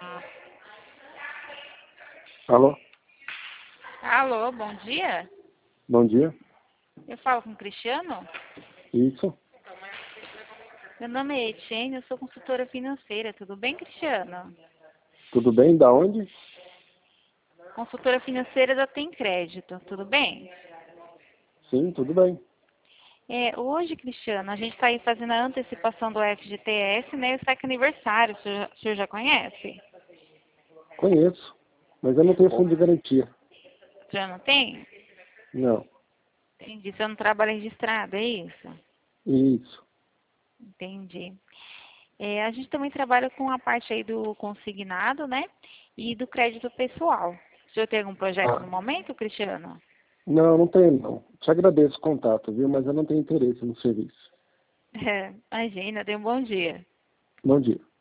Alô? Alô, bom dia. Bom dia. Eu falo com o Cristiano? Isso. Meu nome é Etienne, eu sou consultora financeira. Tudo bem, Cristiano? Tudo bem? Da onde? Consultora financeira da Tem Crédito. Tudo bem? Sim, tudo bem. Hoje, Cristiano, a gente está aí fazendo a antecipação do FGTS, né? O saque aniversário. O senhor já conhece? Conheço, mas eu não tenho fundo de garantia. O senhor não tem? Não. Entendi. Você não trabalha registrado, é isso? Isso. Entendi. A gente também trabalha com a parte aí do consignado, né? E do crédito pessoal. O senhor tem algum projeto Ah. no momento, Cristiano? Não, não tenho não. Te agradeço o contato, viu? Mas eu não tenho interesse no serviço. Imagina, tenha um bom dia. Bom dia.